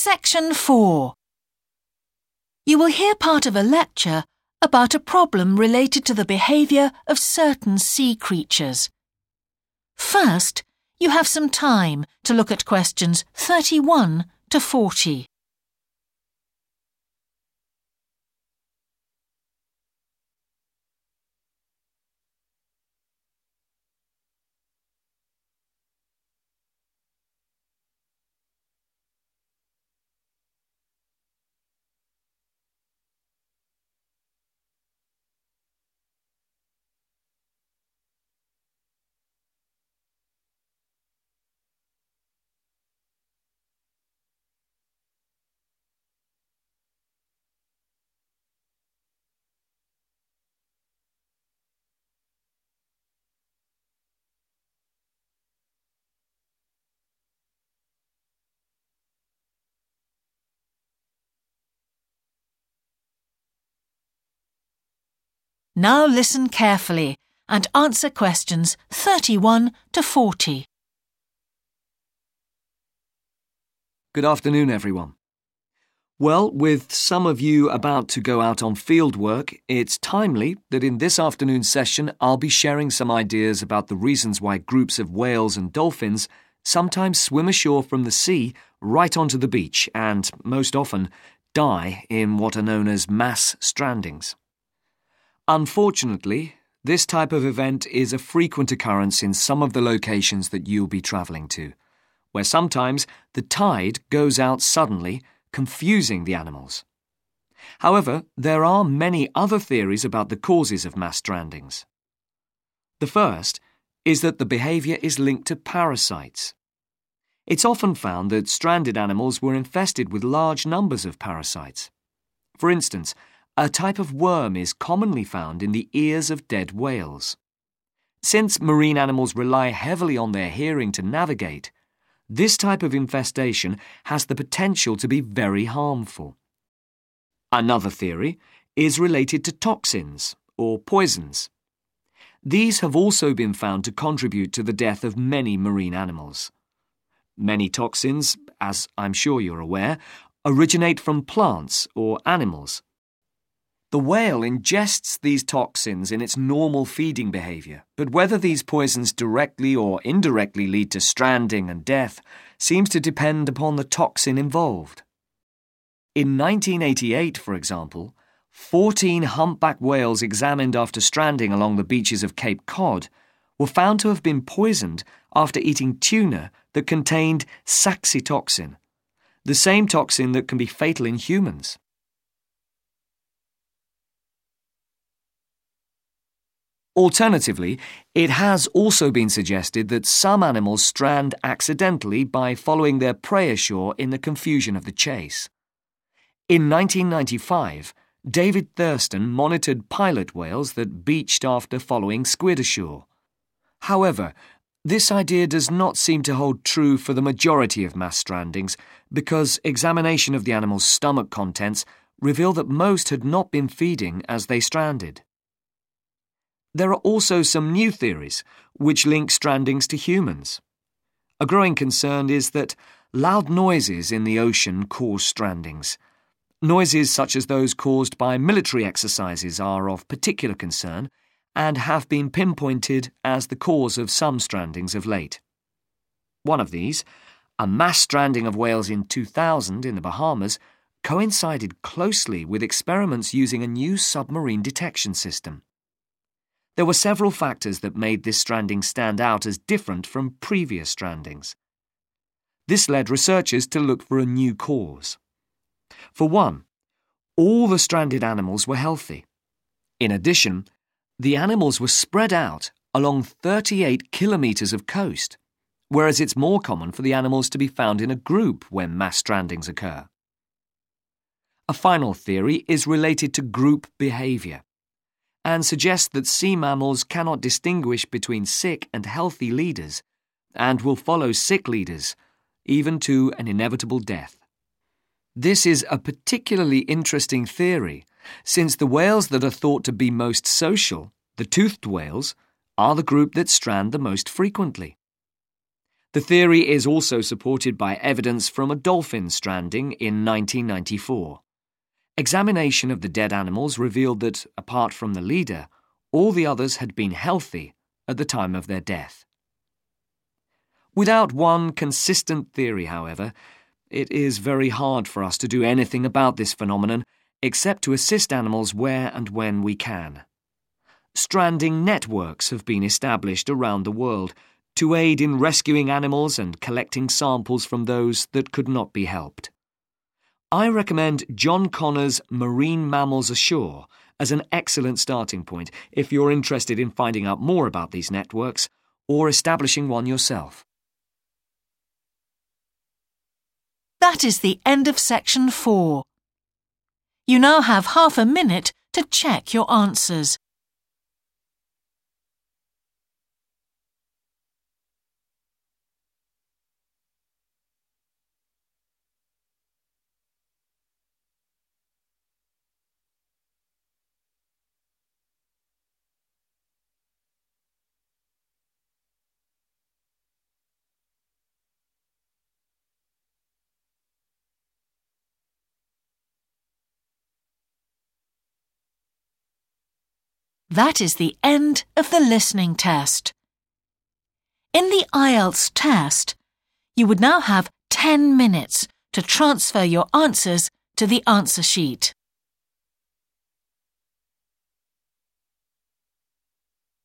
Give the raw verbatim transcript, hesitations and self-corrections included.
Section four. You will hear part of a lecture about a problem related to the behaviour of certain sea creatures. First, you have some time to look at questions thirty-one to forty. Now listen carefully and answer questions thirty-one to forty. Good afternoon, everyone. Well, with some of you about to go out on field work, it's timely that in this afternoon's session I'll be sharing some ideas about the reasons why groups of whales and dolphins sometimes swim ashore from the sea right onto the beach and, most often, die in what are known as mass strandings. Unfortunately, this type of event is a frequent occurrence in some of the locations that you'll be travelling to, where sometimes the tide goes out suddenly, confusing the animals. However, there are many other theories about the causes of mass strandings. The first is that the behaviour is linked to parasites. It's often found that stranded animals were infested with large numbers of parasites. For instance, a type of worm is commonly found in the ears of dead whales. Since marine animals rely heavily on their hearing to navigate, this type of infestation has the potential to be very harmful. Another theory is related to toxins or poisons. These have also been found to contribute to the death of many marine animals. Many toxins, as I'm sure you're aware, originate from plants or animals. The whale ingests these toxins in its normal feeding behaviour, but whether these poisons directly or indirectly lead to stranding and death seems to depend upon the toxin involved. In nineteen eighty-eight, for example, fourteen humpback whales examined after stranding along the beaches of Cape Cod were found to have been poisoned after eating tuna that contained saxitoxin, the same toxin that can be fatal in humans. Alternatively, it has also been suggested that some animals strand accidentally by following their prey ashore in the confusion of the chase. In nineteen ninety-five, David Thurston monitored pilot whales that beached after following squid ashore. However, this idea does not seem to hold true for the majority of mass strandings because examination of the animal's stomach contents revealed that most had not been feeding as they stranded. There are also some new theories which link strandings to humans. A growing concern is that loud noises in the ocean cause strandings. Noises such as those caused by military exercises are of particular concern and have been pinpointed as the cause of some strandings of late. One of these, a mass stranding of whales in two thousand in the Bahamas, coincided closely with experiments using a new submarine detection system. There were several factors that made this stranding stand out as different from previous strandings. This led researchers to look for a new cause. For one, all the stranded animals were healthy. In addition, the animals were spread out along thirty-eight kilometres of coast, whereas it's more common for the animals to be found in a group when mass strandings occur. A final theory is related to group behaviour, and suggests that sea mammals cannot distinguish between sick and healthy leaders and will follow sick leaders, even to an inevitable death. This is a particularly interesting theory, since the whales that are thought to be most social, the toothed whales, are the group that strand the most frequently. The theory is also supported by evidence from a dolphin stranding in nineteen ninety-four. Examination of the dead animals revealed that, apart from the leader, all the others had been healthy at the time of their death. Without one consistent theory, however, it is very hard for us to do anything about this phenomenon except to assist animals where and when we can. Stranding networks have been established around the world to aid in rescuing animals and collecting samples from those that could not be helped. I recommend John Connor's Marine Mammals Ashore as an excellent starting point if you're interested in finding out more about these networks or establishing one yourself. That is the end of section four. You now have half a minute to check your answers. That is the end of the listening test. In the I E L T S test, you would now have ten minutes to transfer your answers to the answer sheet.